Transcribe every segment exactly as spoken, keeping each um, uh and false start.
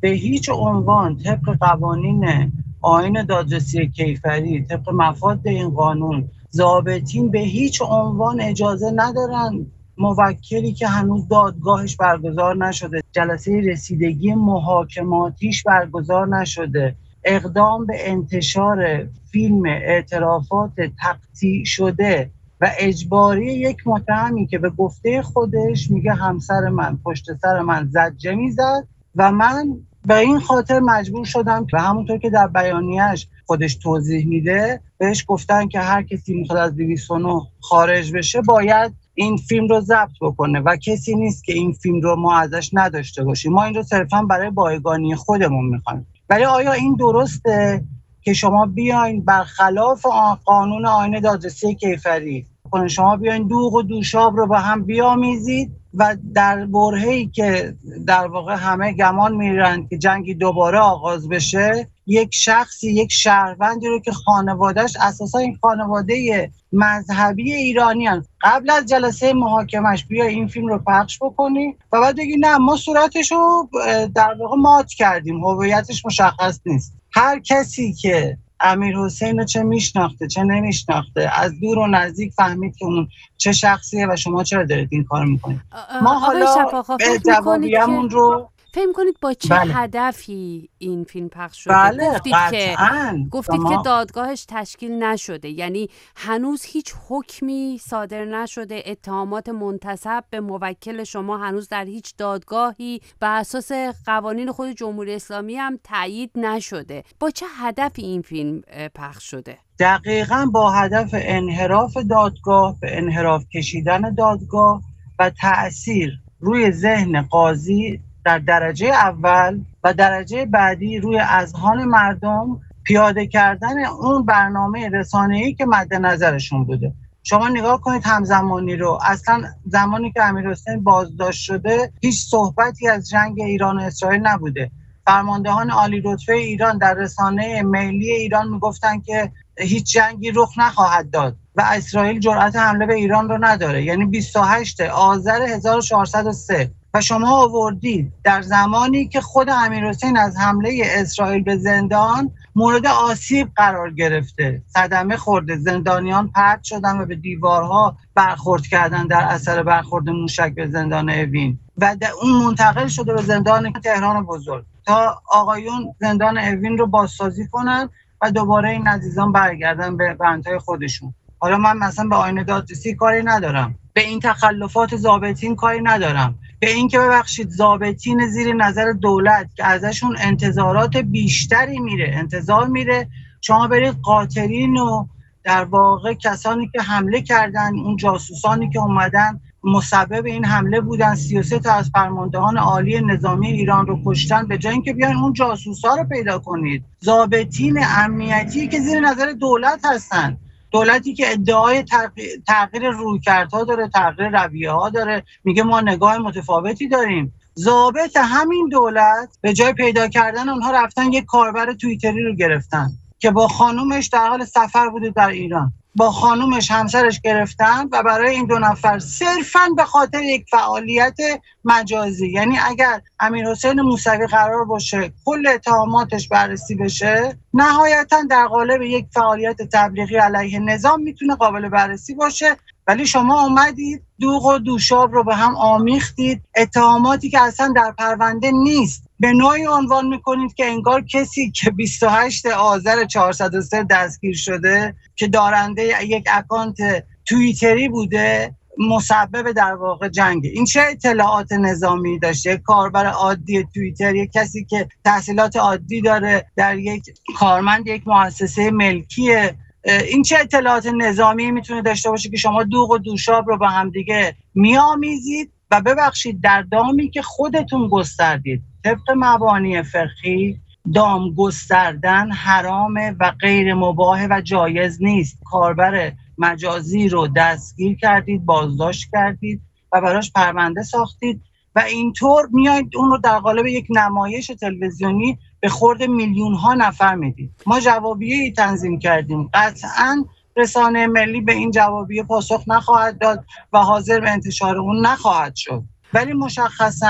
به هیچ عنوان طبق قوانین آیین دادرسی کیفری، طبق مفاد این قانون، ضابطین به هیچ عنوان اجازه ندارن موکلی که هنوز دادگاهش برگزار نشده، جلسه رسیدگی محاکماتیش برگزار نشده، اقدام به انتشار فیلم اعترافات تقطیع شده و اجباری یک متهمی که به گفته خودش میگه همسر من پشت سر من زجه میزد و من به این خاطر مجبور شدم، و همونطور که در بیانیه‌اش خودش توضیح میده، بهش گفتن که هر کسی میخواد از دویست و نه خارج بشه باید این فیلم رو ضبط بکنه و کسی نیست که این فیلم رو ما ازش نداشته باشیم، ما این رو صرفا برای بایگانی خودمون میخوایم. ولی آیا این درسته که شما بیاین برخلاف قانون آیین دادرسی کیفری کنه، شما بیاین دوغ و دوشاب رو با هم بیامیزید و در برهه‌ای که در واقع همه گمان میرن که جنگی دوباره آغاز بشه، یک شخصی، یک شهروندی رو که خانواده‌اش اساسا این خانواده مذهبی ایرانیان، قبل از جلسه محاکمش بیا این فیلم رو پخش بکنی و بعد بگی نه ما صورتش رو در واقع مات کردیم، هویتش مشخص نیست. هر کسی که امیرحسین رو چه میشناخته چه نمیشناخته، از دور و نزدیک فهمید که اون چه شخصیه و شما چرا دارید این کار میکنید. ما حالا جوابیمون رو فهم کنید با چه بله. هدفی این فیلم پخش شده؟ بله، گفتید قطعاً. که گفتید شما... که دادگاهش تشکیل نشده، یعنی هنوز هیچ حکمی صادر نشده، اتهامات منتسب به موکل شما هنوز در هیچ دادگاهی بر اساس قوانین خود جمهوری اسلامی هم تایید نشده. با چه هدفی این فیلم پخش شده؟ دقیقاً با هدف انحراف دادگاه، به انحراف کشیدن دادگاه و تأثیر روی ذهن قاضی در درجه اول و درجه بعدی روی اذهان مردم، پیاده کردن اون برنامه رسانه‌ای که مد نظرشون بوده. شما نگاه کنید همزمانی رو، اصلا زمانی که امیرحسین بازداشت شده هیچ صحبتی از جنگ ایران و اسرائیل نبوده. فرماندهان عالی رتبه ایران در رسانه ملی ایران میگفتن که هیچ جنگی رخ نخواهد داد و اسرائیل جرأت حمله به ایران رو نداره، یعنی بیست و هشت آذر هزار و چهارصد و سه. و شما آوردید در زمانی که خود امیرحسین از حمله اسرائیل به زندان مورد آسیب قرار گرفته، صدمه خورده، زندانیان پرت شدن و به دیوارها برخورد کردن در اثر برخورد موشک به زندان اوین و اون منتقل شده به زندان تهران بزرگ تا آقایون زندان اوین رو بازسازی کنن و دوباره این عزیزان برگردن به بندهای خودشون. حالا من مثلا به آیین دادرسی کاری ندارم، به این تخلفات ضابطین کاری ندارم، به این که ببخشید ضابطین زیر نظر دولت که ازشون انتظارات بیشتری میره، انتظار میره شما برید قاطرین و در واقع کسانی که حمله کردن، اون جاسوسانی که اومدن مسبب این حمله بودن، سی و سه تا از فرماندهان عالی نظامی ایران رو کشتن، به جای اینکه بیاین اون جاسوسا رو پیدا کنید، ضابطین امنیتی که زیر نظر دولت هستن، دولتی که ادعای تغییر رویکردها داره، تغییر رویه‌ها داره، میگه ما نگاه متفاوتی داریم. ضابط همین دولت به جای پیدا کردن اونها رفتن یک کاربر توییتری رو گرفتن که با خانومش در حال سفر بوده در ایران، با خانومش همسرش گرفتن و برای این دو نفر صرفاً به خاطر یک فعالیت مجازی، یعنی اگر امیرحسین موسوی قرار باشه کل اتهاماتش بررسی بشه، نهایتاً در قالب یک فعالیت تبلیغی علیه نظام میتونه قابل بررسی باشه، ولی شما اومدید دوغ و دوشاب رو به هم آمیختید، اتهاماتی که اصلا در پرونده نیست به نوعی عنوان میکنید که انگار کسی که بیست و هشت آذر چهارصد و سه دستگیر شده که دارنده یک اکانت توییتری بوده مسبب در واقع جنگ. این چه اطلاعات نظامی داشته؟ کاربر عادی توییتر، یک کسی که تحصیلات عادی داره، در یک کارمند یک مؤسسه ملکیه، این چه اطلاعات نظامی میتونه داشته باشه که شما دوغ و دوشاب رو با هم دیگه میآمیزید و ببخشید در دامی که خودتون گستردید. طبق مبانی فقهی دام گستردن حرامه و غیر مباح و جایز نیست. کاربر مجازی رو دستگیر کردید، بازداشت کردید و براش پرونده ساختید و اینطور میایید اون رو در قالب یک نمایش تلویزیونی به خورد میلیون ها نفر میدید. ما جوابیه‌ای تنظیم کردیم، قطعاً رسانه ملی به این جوابیه پاسخ نخواهد داد و حاضر به انتشار اون نخواهد شد، ولی مشخصاً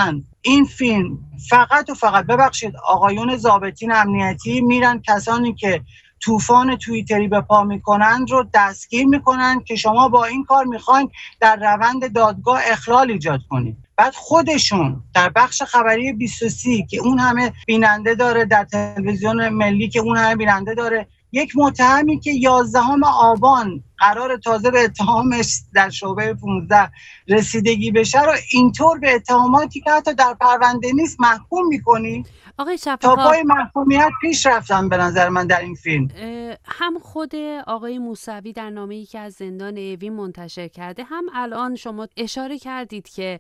این فیلم فقط و فقط، ببخشید، آقایون ضابطین امنیتی میرن کسانی که طوفان توییتری به پا میکنن رو دستگیر میکنن که شما با این کار میخواین در روند دادگاه اخلال ایجاد کنید. بعد خودشون در بخش خبری بیست و سه که اون همه بیننده داره، در تلویزیون ملی که اون همه بیننده داره، یک متهمی که یازدهم آبان قرار تازه به اتهامش در شعبه پانزده رسیدگی بشه رو اینطور به اتهاماتی که حتی در پرونده نیست محکوم میکنی؟ آقای شفاخا، تا پای محکومیت پیش رفتن به نظر من در این فیلم. هم خود آقای موسوی در نامه‌ای که از زندان اوین منتشر کرده، هم الان شما اشاره کردید که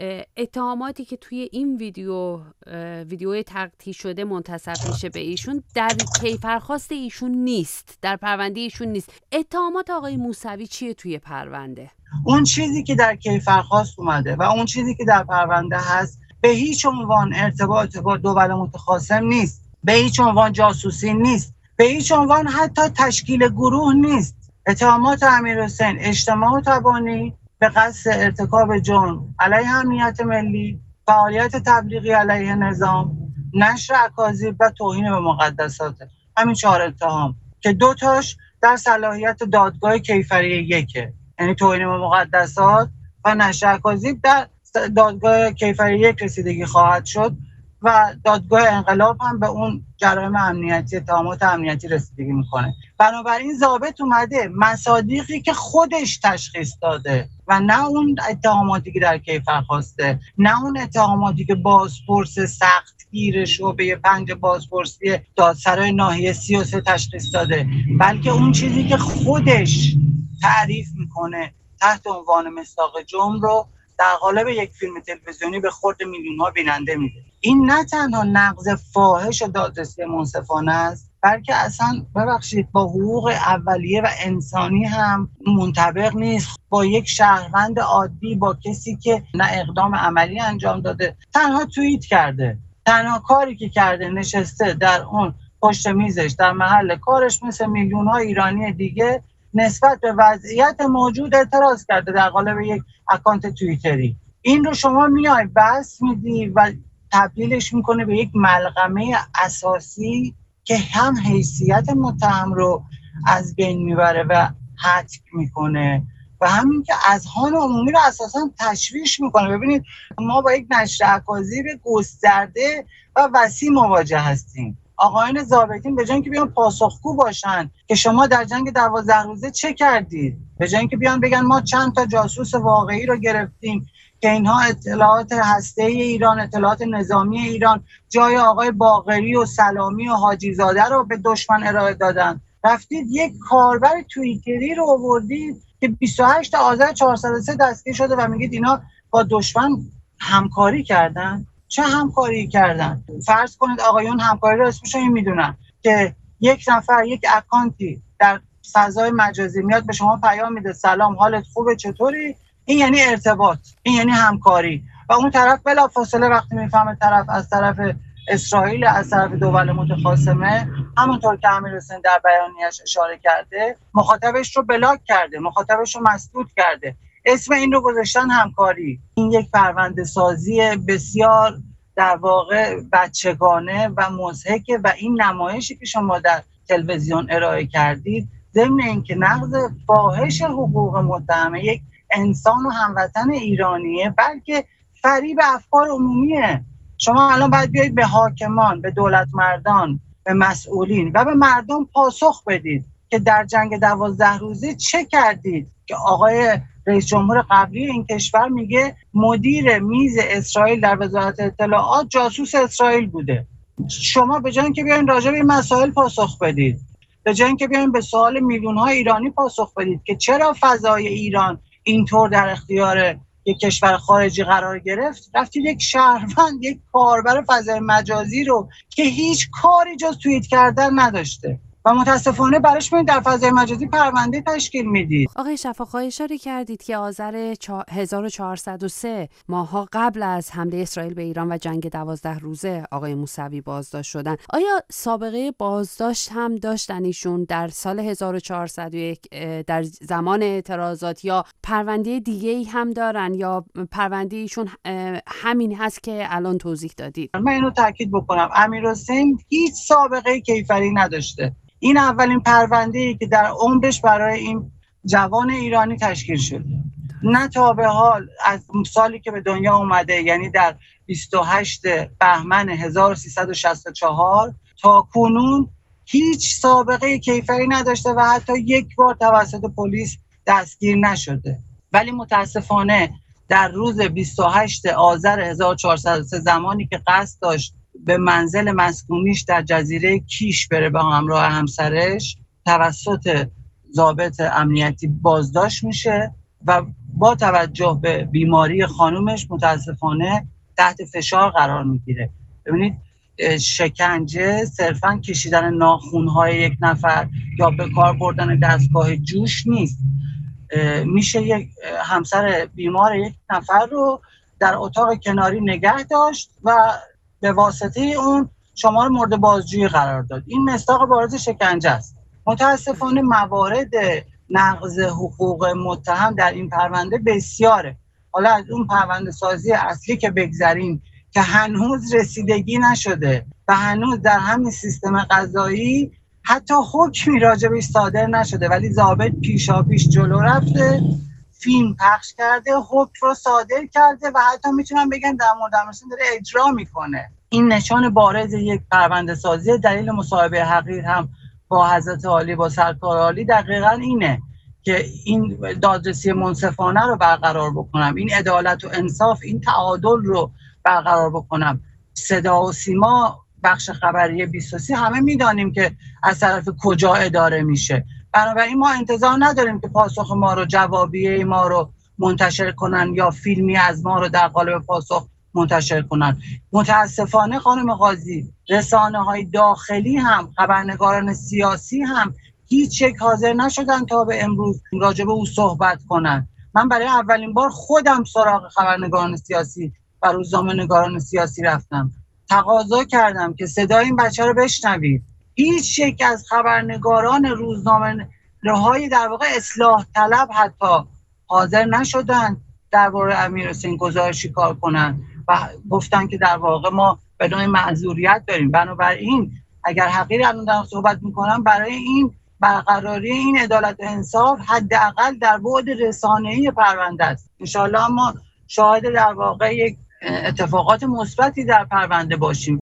اتهاماتی که توی این ویدیو ویدیوی تقطیع شده منتسب میشه به ایشون در کیفرخواست ایشون نیست، در پرونده ایشون نیست. اتهامات آقای موسوی چیه توی پرونده؟ اون چیزی که در کیفرخواست اومده و اون چیزی که در پرونده هست به هیچ عنوان ارتباط با دول متخاصم نیست، به هیچ عنوان جاسوسی نیست، به هیچ عنوان حتی تشکیل گروه نیست. اتهامات امیرحسین اجتماع تبانی به قصد ارتکاب جرم علیه امنیت ملی، فعالیت تبلیغی علیه نظام، نشر اکاذیب و توهین به مقدسات. همین چهار اتهام که دو تاش در صلاحیت دادگاه کیفری یکه، یعنی توهین به مقدسات و نشر اکاذیب در دادگاه کیفری یک رسیدگی خواهد شد و دادگاه انقلاب هم به اون جرایم امنیتی، اتهامات امنیتی رسیدگی میکنه. بنابراین ضابط اومده مصادیقی که خودش تشخیص داده و نه اون اتهاماتی که در کیفرخواسته، نه اون اتهاماتی که بازپرس سخت گیر شعبه پنج بازپرسی دادسرای ناحیه سی و سه تشخیص داده، بلکه اون چیزی که خودش تعریف میکنه تحت عنوان مصداق جرم رو در قالب یک فیلم تلویزیونی به خورد میلیون ها بیننده میده. این نه تنها نقض فاحش دادرسی منصفانه است، بلکه اصلا ببخشید با حقوق اولیه و انسانی هم منطبق نیست. با یک شهروند عادی، با کسی که نه اقدام عملی انجام داده، تنها توییت کرده، تنها کاری که کرده نشسته در اون پشت میزش در محل کارش مثل میلیون ها ایرانی دیگه نسبت به وضعیت موجود اعتراض کرده در قالب یک اکانت توییتری. این رو شما میای بس میدی و تبدیلش میکنه به یک ملغمه اساسی که هم حیثیت متهم رو از بین میبره و حتک میکنه و همین که اذهان عمومی رو اساسا تشویش میکنه. ببینید ما با یک نشر اکاذیب گسترده و وسیع مواجه هستیم. آقایان ضابطین به جای اینکه بیان پاسخگو باشن که شما در جنگ دوازده روزه چه کردید، به جای اینکه بیان بگن ما چند تا جاسوس واقعی رو گرفتیم که اینها اطلاعات هسته‌ای ایران، اطلاعات نظامی ایران جای آقای باقری و سلامی و حاجی زاده رو به دشمن ارائه دادن، رفتید یک کاربر توییتری رو آوردید که بیست و هشت آذر چهارصد و سه دستگیر شده و میگید اینا با دشمن همکاری کردن. چه همکاری کردن؟ فرض کنید آقایون همکاری رو اسمش رو میدونن که یک نفر یک اکانتی در فضای مجازی میاد به شما پیام میده سلام حالت خوبه چطوری؟ این یعنی ارتباط، این یعنی همکاری. و اون طرف بلافاصله وقتی میفهمه طرف از طرف اسرائیل، از طرف دول متخاصمه، همونطور که امیرحسین در بیانیه‌اش اشاره کرده، مخاطبش رو بلاک کرده، مخاطبش رو مسدود کرده. اسم این رو گذاشتن همکاری. این یک پرونده سازی بسیار در واقع بچگانه و مضحکه و این نمایشی که شما در تلویزیون ارائه کردید ضمن اینکه نقض فاحش حقوق متهم یک انسان و هموطن ایرانیه، بلکه فریب افکار عمومیه. شما الان باید بیایید به حاکمان، به دولت مردان، به مسئولین و به مردم پاسخ بدید که در جنگ دوازده روزه چه کردید که آقای رئیس جمهور قبلی این کشور میگه مدیر میز اسرائیل در وزارت اطلاعات جاسوس اسرائیل بوده. شما به جای اینکه بیاین راجع به این مسائل پاسخ بدید، به جای اینکه بیاین به سوال میلیون ها ایرانی پاسخ بدید که چرا فضای ایران اینطور در اختیار یک کشور خارجی قرار گرفت، رفتید یک شهروند، یک کاربر فضای مجازی رو که هیچ کاری جز توییت کردن نداشته، و متاسفانه براش میاد در فضای مجازی پرونده تشکیل میدید. آقای شفاقی اشاره کردید که آذر هزار و چهارصد و سه ماها قبل از حمله اسرائیل به ایران و جنگ دوازده روزه آقای موسوی بازداشت شدن. آیا سابقه بازداشت هم داشتن ایشون در سال هزار و چهارصد و یک در زمان اعتراضات، یا پرونده دیگه ای هم دارن، یا پرونده ایشون همین هست که الان توضیح دادید؟ من اینو تاکید بکنم، امیرحسین هیچ سابقه کیفری نداشته. این اولین پرونده‌ای که در عمرش برای این جوان ایرانی تشکیل شده. نه تا به حال از سالی که به دنیا اومده، یعنی در بیست و هشتم بهمن هزار و سیصد و شصت و چهار تا کنون هیچ سابقه کیفری نداشته و حتی یک بار توسط پلیس دستگیر نشده. ولی متاسفانه در روز بیست و هشتم آذر هزار و چهارصد و سه زمانی که قصد داشت به منزل مسکونیش در جزیره کیش بره با همراه همسرش، توسط ضابط امنیتی بازداشت میشه و با توجه به بیماری خانومش متاسفانه تحت فشار قرار میگیره. ببینید شکنجه صرفاً کشیدن ناخونهای یک نفر یا به کار بردن دستگاه جوش نیست. میشه یک همسر بیمار یک نفر رو در اتاق کناری نگه داشت و به واسطه اون شما رو مورد بازجویی قرار داد. این مصداق بارز شکنجه است. متاسفانه موارد نقض حقوق متهم در این پرونده بسیاره. حالا از اون پرونده سازی اصلی که بگذریم که هنوز رسیدگی نشده و هنوز در همین سیستم قضایی حتی حکمی راجبش صادر نشده، ولی ضابط پیشا پیش جلو رفته، فیلم پخش کرده، حکم رو صادر کرده و حتی میتونم بگم در مورد امیرحسین داره اجرا میکنه. این نشان بارز یک پرونده سازی. دلیل مصاحبه حقیر هم با حضرت عالی، با سرکار عالی دقیقاً اینه که این دادرسی منصفانه رو برقرار بکنم، این عدالت و انصاف، این تعادل رو برقرار بکنم. صدا و سیما بخش خبری بیست و سه همه میدانیم که از طرف کجا اداره میشه، بنابراین ما انتظار نداریم که پاسخ ما رو، جوابیه ما رو منتشر کنن یا فیلمی از ما رو در قالب پاسخ منتشر کنن. متاسفانه خانم قاضی، رسانه‌های داخلی هم، خبرنگاران سیاسی هم هیچ یک حاضر نشدن تا به امروز راجع به او صحبت کنن. من برای اولین بار خودم سراغ خبرنگاران سیاسی و روزنامه‌نگاران سیاسی رفتم، تقاضا کردم که صدای این بچه رو بشنوید. هیچ یک از خبرنگاران روزنامه‌های در واقع اصلاح طلب حتی حاضر نشدن درباره امیرحسین گزارشی کار کنن و گفتن که در واقع ما به نوعی معذوریت داریم. بنابراین اگر حقیر الان دارم صحبت میکنم برای این برقراری این عدالت و انصاف حداقل در بعد رسانه‌ای پرونده است. انشالله ما شاهد در واقع یک اتفاقات مثبتی در پرونده باشیم.